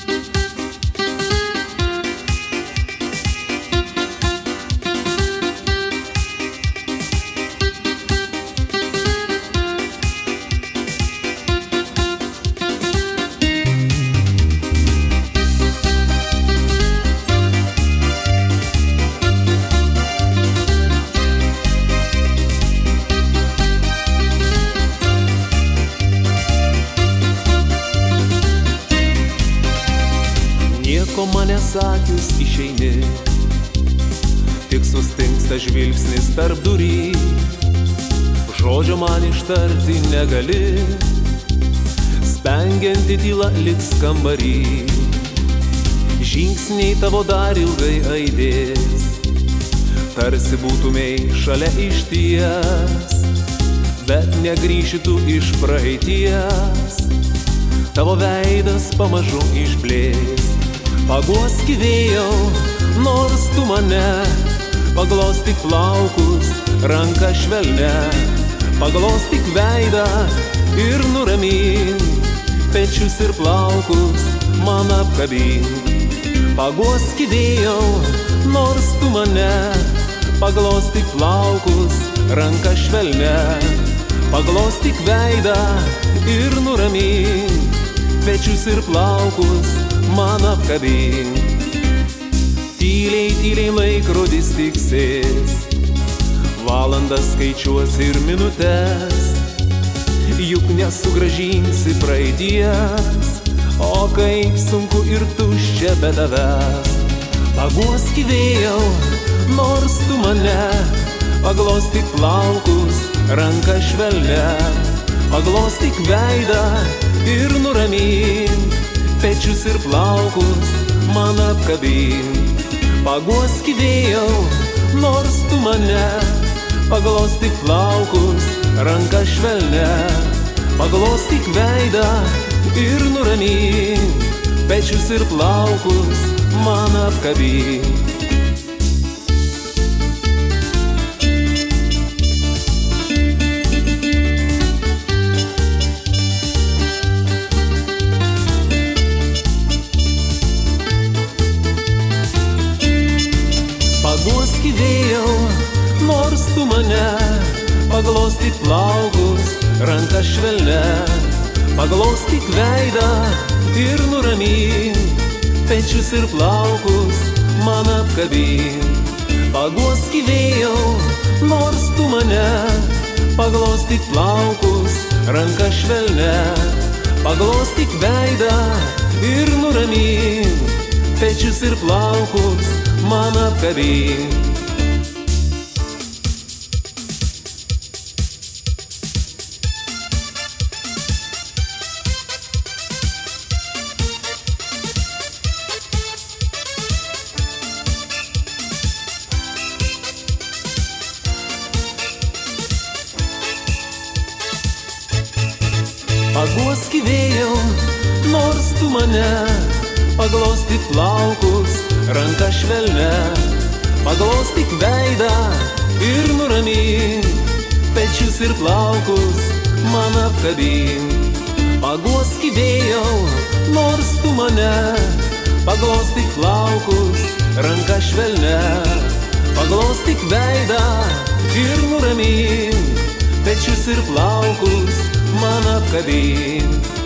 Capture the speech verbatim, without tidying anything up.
Nieko man nesakius išeini, tik sustingsta žvilgsnis tarp durį, žodžio man ištarti negali, spengianti tyla liks kambarį. Žingsniai tavo dar ilgai aidės, tarsi būtumei šalia išties, bet negrįši tu iš praeities, tavo veidas pamažu išblės. Paguoski vėjau, nors tu mane, paglostyk plaukus, ranką švelnia, paglostyk veidą ir nuramink, pečius ir plaukus man apkabink. Paguoski vėjau, nors tu mane, paglostyk plaukus, ranką švelnia, paglostyk veidą ir nuramink, pečius ir plaukus man apkabink. Tyliai, tyliai laikrodis tiksės, valandas skaičiuos ir minutės, juk nesugrąžinsi praeities, o kaip sunku ir tuščia be tavęs. Paguoski vėjau, nors tu mane, paglostyk plaukus, ranką švelnia, paglostyk veidą ir nuramink, pečius ir plaukus man apkabink. Paguoski vėjau, nors tu mane, paglostyk plaukus, ranką švelnia, paglostyk veidą ir nuramink, pečius ir plaukus man apkabink. Paguoski vėjau, nors tu mane, paglostyk plaukus, ranką švelnia, paglostyk veidą ir nuramink, pečius ir plaukus man apkabink. Paguoski vėjau, nors tu mane, paglostyk plaukus, ranką švelnia, paglostyk veidą ir nuramink, pečius ir plaukus man apkabink. Paguoski vėjau, nors tu mane, paglostyk plaukus, ranką švelnia, paglostyk veidą ir nuramink, pečius ir plaukus man apkabink. Paguoski vėjau, nors tu mane, paglostyk plaukus, ranką švelnia, paglostyk veidą ir nuramink, pečius ir plaukus man apkabink.